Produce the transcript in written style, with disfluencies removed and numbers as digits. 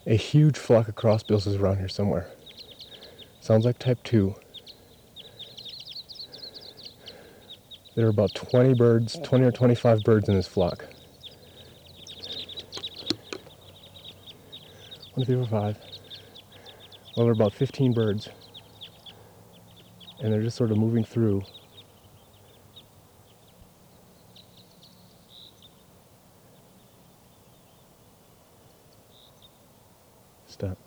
A huge flock of crossbills is around here somewhere. Sounds like type 2. There are about 20 birds, 20 or 25 birds in this flock. 1, 2, 3, 4, 5. Well, there are about 15 birds. And they're just sort of moving through. Stop.